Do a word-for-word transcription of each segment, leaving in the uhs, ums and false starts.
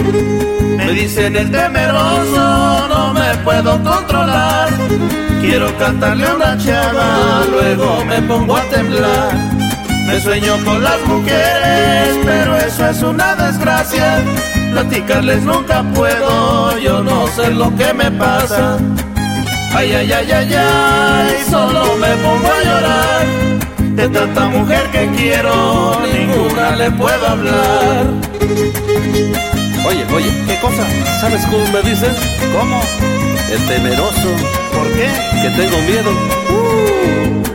Me dicen el temeroso, no me puedo controlar. Quiero cantarle a una chava, luego me pongo a temblar. Me sueño con las mujeres, pero eso es una desgracia. Platicarles nunca puedo, yo no sé lo que me pasa. Ay, ay, ay, ay, ay, solo me pongo a llorar. De tanta mujer que quiero, ninguna le puedo hablar. Oye, oye, ¿qué cosa? ¿sabes cómo me dicen? ¿Cómo? El temeroso. ¿Por qué? Que tengo miedo. Uh.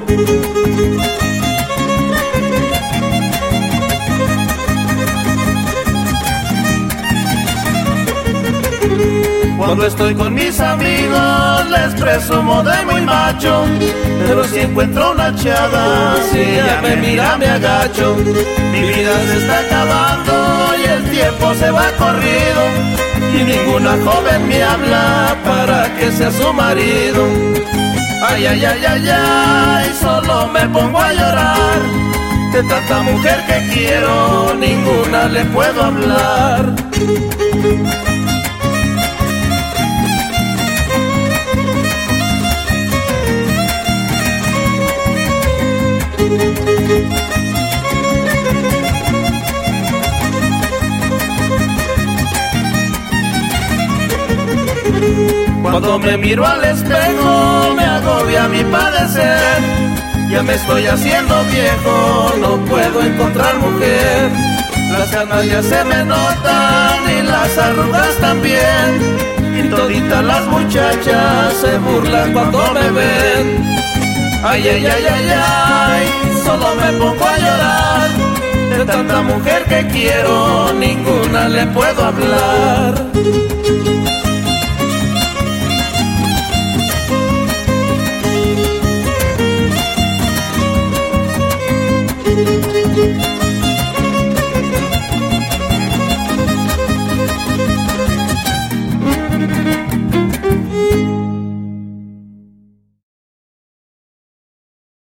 Cuando estoy con mis amigos les presumo de muy macho, pero si encuentro una chava, si ella me mira me agacho. Mi vida se está acabando y el tiempo se va corrido, y ninguna joven me habla para que sea su marido. Ay, ay, ay, ay, ay, solo me pongo a llorar. De tanta mujer que quiero, ninguna le puedo hablar. Cuando me miro al espejo me agobia mi padecer. Ya me estoy haciendo viejo, no puedo encontrar mujer. Las canas ya se me notan y las arrugas también, y toditas las muchachas se burlan cuando me ven. Ay, ay, ay, ay, ay, solo me pongo a llorar. De tanta mujer que quiero, ninguna le puedo hablar.